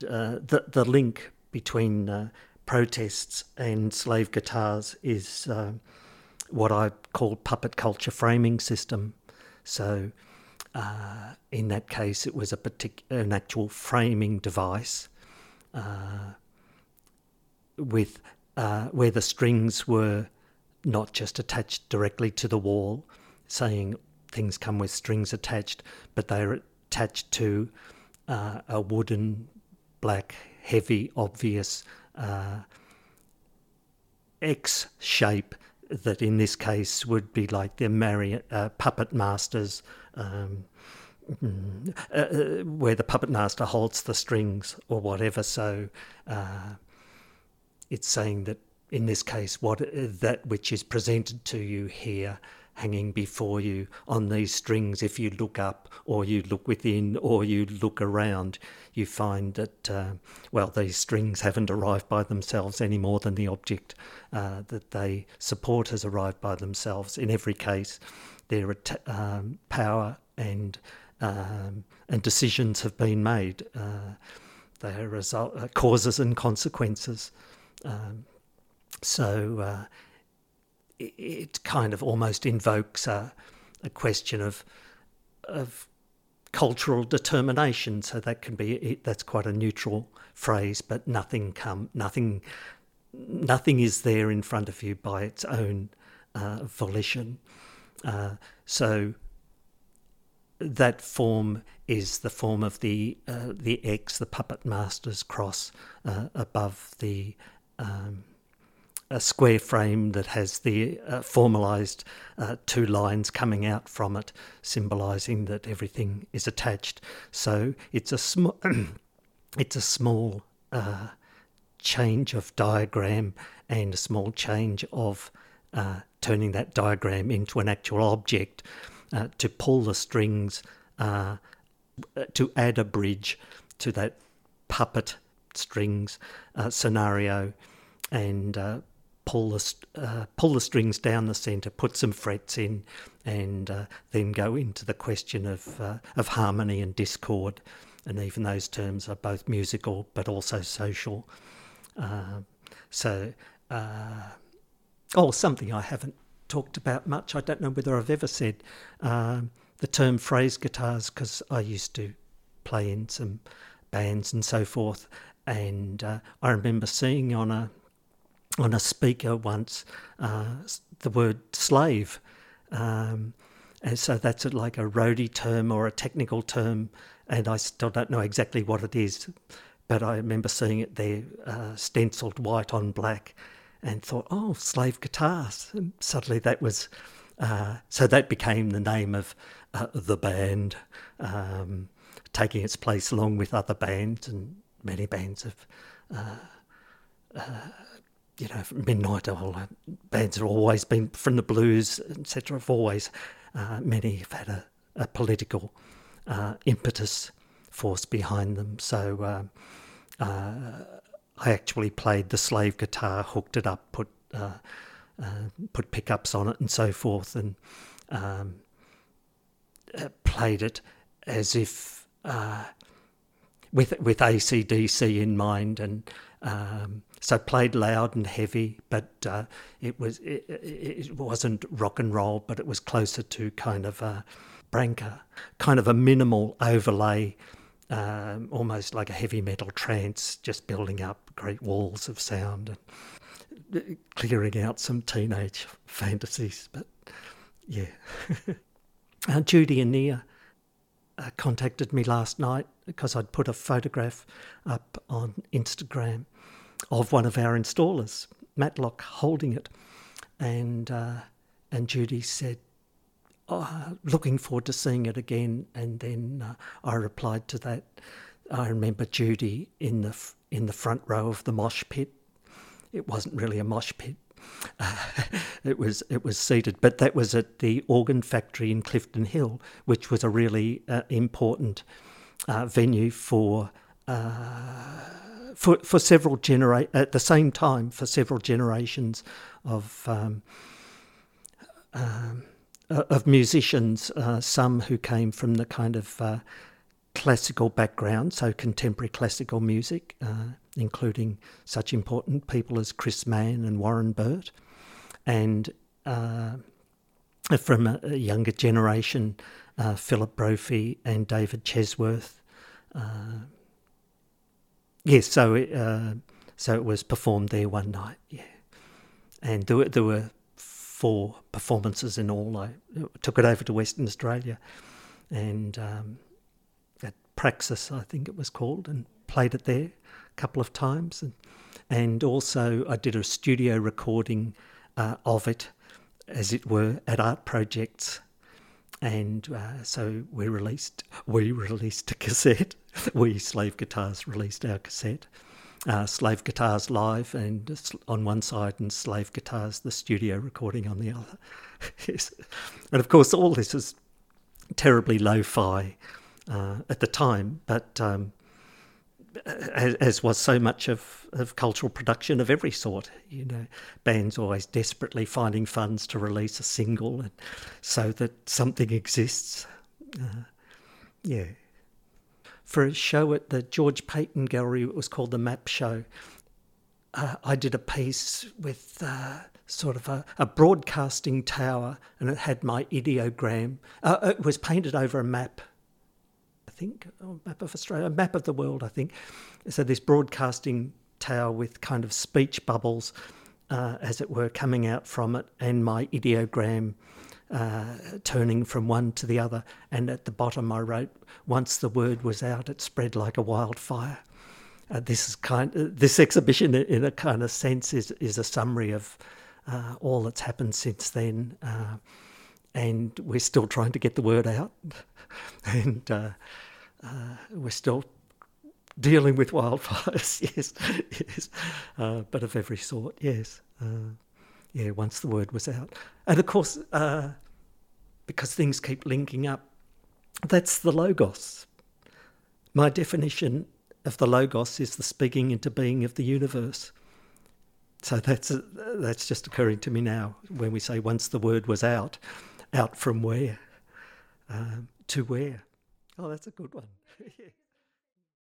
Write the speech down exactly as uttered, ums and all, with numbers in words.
Uh, the, the link between uh, protests and slave guitars is uh, what I call puppet culture framing system. So uh, in that case, it was a partic- an actual framing device uh, with uh, where the strings were not just attached directly to the wall, saying things come with strings attached, but they're attached to uh, a wooden, black, heavy, obvious uh, X shape that in this case would be like the marionette uh, puppet masters, um, uh, where the puppet master holds the strings or whatever. So uh, it's saying that in this case, what that which is presented to you here, hanging before you on these strings, if you look up or you look within or you look around, you find that, uh, well, these strings haven't arrived by themselves any more than the object uh, that they support has arrived by themselves. In every case, their um, power and um, and decisions have been made. Uh, they are result, uh, causes and consequences. Um, so uh, it, it kind of almost invokes a, a question of of cultural determination. So that can be that's quite a neutral phrase, but nothing come nothing nothing is there in front of you by its own uh, volition. Uh, so that form is the form of the uh, the X, the puppet master's cross uh, above the um, a square frame that has the uh, formalised uh, two lines coming out from it, symbolising that everything is attached. So it's a small it's a small uh, change of diagram and a small change of uh, turning that diagram into an actual object. Uh, to pull the strings, uh, to add a bridge to that puppet strings uh, scenario, and uh, pull the uh, pull the strings down the centre, put some frets in, and uh, then go into the question of uh, of harmony and discord, and even those terms are both musical but also social. Uh, so, uh, oh, something I haven't talked about much. I don't know whether I've ever said um, the term phrase guitars, because I used to play in some bands and so forth, and uh, I remember seeing on a on a speaker once uh, the word slave, um, and so that's like a roadie term or a technical term, and I still don't know exactly what it is, but I remember seeing it there uh, stenciled white on black, and thought, oh, slave guitars. And suddenly that was, uh, so that became the name of uh, the band, um, taking its place along with other bands, and many bands have, uh, uh, you know, Midnight Oil, uh, bands have always been, from the blues, et cetera, have always, uh, many have had a, a political uh, impetus force behind them. So, uh, uh, I actually played the slave guitar, hooked it up, put uh, uh, put pickups on it and so forth, and um, uh, played it as if uh, with with A C D C in mind, and um, so played loud and heavy, but uh, it was it, it wasn't rock and roll, but it was closer to kind of a branca, kind of a minimal overlay. Um, almost like a heavy metal trance, just building up great walls of sound and clearing out some teenage fantasies. But yeah, uh, Judy and Nia uh, contacted me last night because I'd put a photograph up on Instagram of one of our installers, Matlock, holding it, and uh, and Judy said, Oh, looking forward to seeing it again. And then uh, I replied to that. I remember Judy in the in the front row of the mosh pit. It wasn't really a mosh pit. Uh, it was it was seated, but that was at the Organ Factory in Clifton Hill, which was a really uh, important uh, venue for uh, for for several genera- at the same time for several generations of. Um, um, of musicians, uh, some who came from the kind of uh, classical background, so contemporary classical music, uh, including such important people as Chris Mann and Warren Burt, and uh, from a, a younger generation, uh, Philip Brophy and David Chesworth. Uh, yes, so it, uh, so it was performed there one night, yeah. And there were, there were four performances in all. I took it over to Western Australia and um, at Praxis, I think it was called, and played it there a couple of times. And, and also I did a studio recording uh, of it, as it were, at Art Projects. And uh, so we released, we released a cassette. We, Slave Guitars, released our cassette. Uh, Slave Guitars Live and on one side and Slave Guitars, the studio recording on the other. Yes. And of course all this is terribly lo-fi uh, at the time, but um, as, as was so much of, of cultural production of every sort, you know, bands always desperately finding funds to release a single and so that something exists. Uh, yeah. For a show at the George Payton Gallery, it was called the Map Show. Uh, I did a piece with uh, sort of a, a broadcasting tower, and it had my ideogram. Uh, it was painted over a map, I think, a map of Australia, a map of the world, I think. So this broadcasting tower with kind of speech bubbles, uh, as it were, coming out from it, and my ideogram Uh, turning from one to the other, and at the bottom I wrote, "Once the word was out, it spread like a wildfire." Uh, this is kind. Uh, this exhibition, in a kind of sense, is is a summary of uh, all that's happened since then, uh, and we're still trying to get the word out, and uh, uh, we're still dealing with wildfires. Yes, yes, uh, but of every sort. Yes. Uh, Yeah, once the word was out. And of course, uh, because things keep linking up, that's the Logos. My definition of the Logos is the speaking into being of the universe. So that's a, that's just occurring to me now when we say once the word was out, out from where, um, to where. Oh, that's a good one. Yeah.